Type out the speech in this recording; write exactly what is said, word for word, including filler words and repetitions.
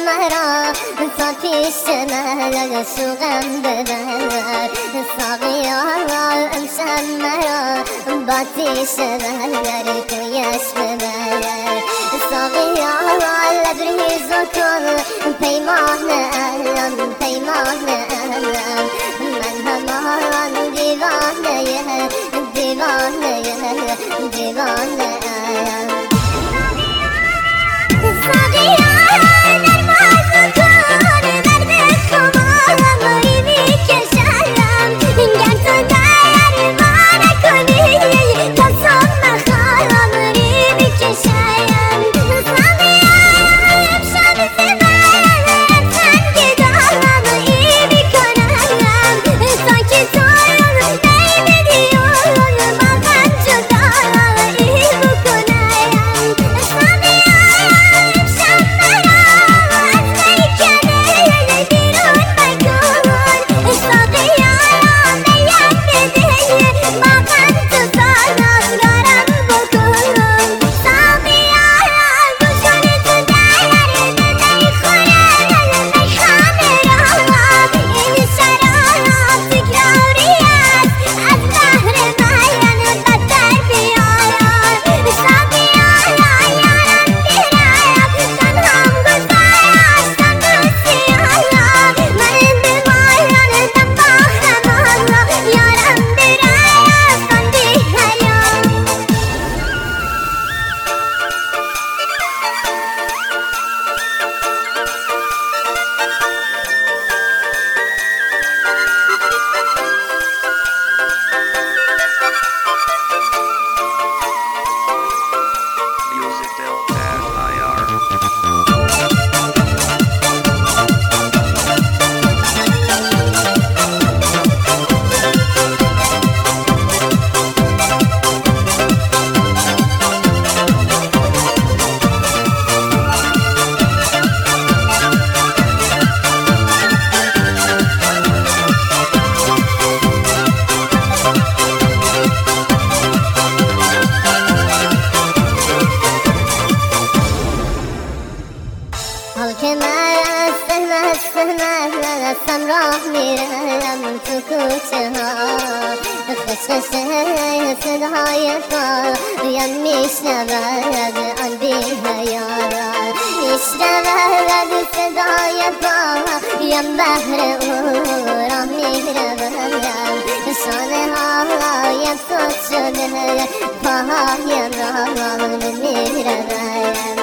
مرا تا پیش من شوقم ببر ساقیا امشب مرا با تیش بر کویش ببر ساقیا لبریز کن پیمان علم پیمان علم من همان دیوانه دیوانه دیوانه علم ساقیا نرماز کن درد خمارم میکشم گر تو درمان کنی تا صبح خمارم میکشم ساقیا امشب زبان تنگ دارم ای میکنم تا که تو نمیدی اون با من جدا ای بکنم ساقیا امشب مرا از میکنه بیرون مکن ساقیا بیم بده با من تو سازگارم بکن ساقیا گوش کن تو در میخورم میخانه را این شراب تکراری است از بحر بیان بدتر بیارم ساقیا یارم بیرایم تنهام گذاشتم دوستیانا من بمانم با خمارا یارم بیرایم کن بی حیا Music Del Bad I R. حال که مست مست مستم راه میرم تو کوچه ها خوش صدای پایم میشنود آن بی حیارا میشنود صدای پایم بهر او راه میروم شانه هایم سد شده پاهایم را میروم